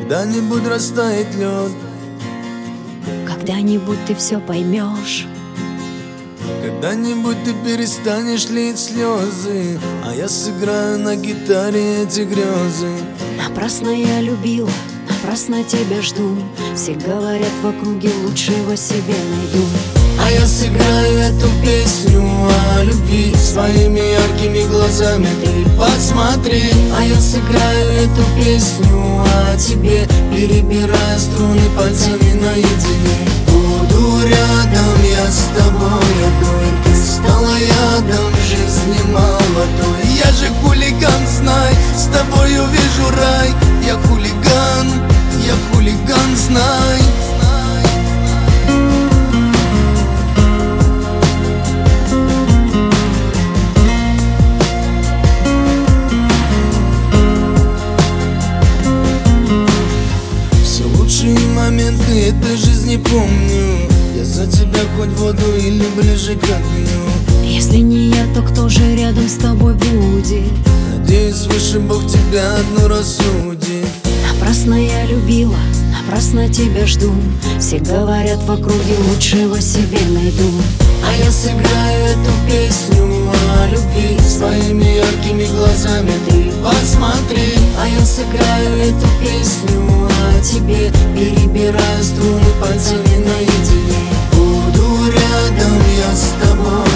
когда-нибудь растает лед, когда-нибудь ты все поймешь. когда-нибудь ты перестанешь лить слезы, а я сыграю на гитаре эти грезы. Напрасно я любила, напрасно тебя жду. Все говорят в округе, лучшего себе найду. А я сыграю эту песню о любви своими яркими глазами, ты посмотри. А я сыграю эту песню о тебе, перебирая струны пальцами наедине. Буду рядом я с тобой одной, ты стала ядом жизни молодой. Я же хулиган, знай, с тобой увижу рай. Я хулиган, знай. Лучшие моменты этой жизни помню. Я за тебя хоть в воду или ближе к огню. Если не я, то кто же рядом с тобой будет? Надеюсь, выше Бог тебя одну рассудит. Напрасно я любила, напрасно тебя жду. Все говорят в округе, лучшего себе найду. А я сыграю эту песню о любви своими яркими глазами, ты посмотри. А я сыграю эту песню о тебе, перебирая струны пальцами наедине. Буду рядом я с тобой